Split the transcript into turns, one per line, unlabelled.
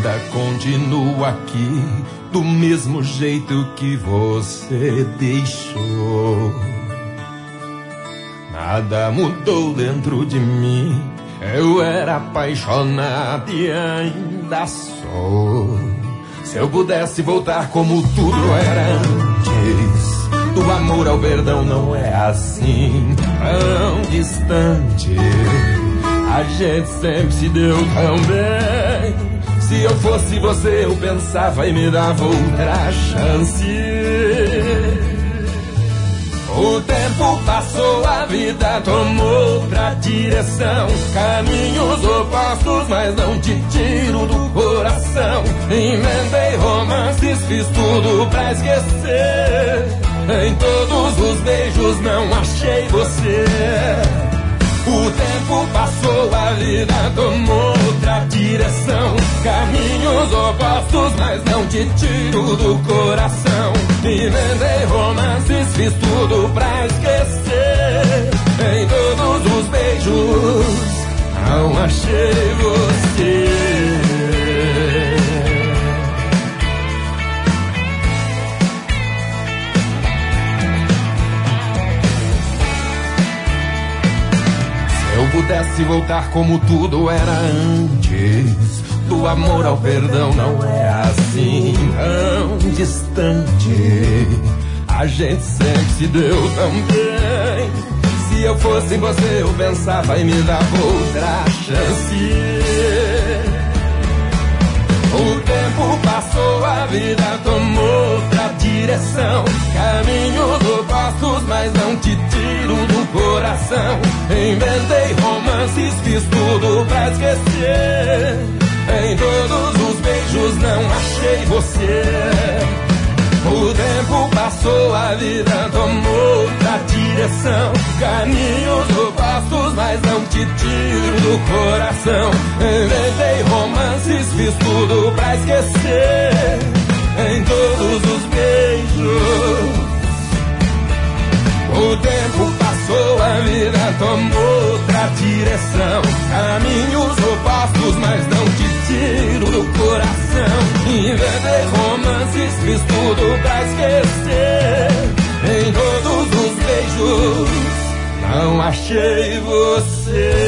vida continua aqui do mesmo jeito que você deixou. Nada mudou dentro de mim, eu era apaixonado e ainda sou. Se eu pudesse voltar como tudo era antes, do amor ao perdão não é assim tão distante. A gente sempre se deu tão bem. Se eu fosse você eu pensava em me dava outra chance. O tempo passou, a vida tomou outra direção. Caminhos opostos, mas não te tiro do coração. Inventei romances, fiz tudo pra esquecer. Em todos os beijos não achei você. O tempo passou, a vida tomou outra direção. Caminhos opostos, mas não te tiro do coração. Inventei romances, fiz tudo pra esquecer. Em todos os beijos não achei você. Se eu pudesse voltar como tudo era antes, do amor ao perdão não é assim tão distante. A gente sempre se deu tão bem. Se eu fosse você eu pensava em me dar outra chance. O tempo passou, a vida tomou outra direção. Caminhos opostos, mas não te tiro do coração. Inventei romances, fiz tudo pra esquecer. Em todos os beijos não achei você. O tempo passou, a vida tomou outra direção. Caminhos opostos, mas não te tiro do coração. Inventei romances, fiz tudo pra esquecer. Em todos os beijos. O tempo passou, a vida tomou outra direção. Caminhos opostos, mas não te tiro do coração. Inventei romances, fiz tudo pra esquecer. Em todos os beijos não achei você.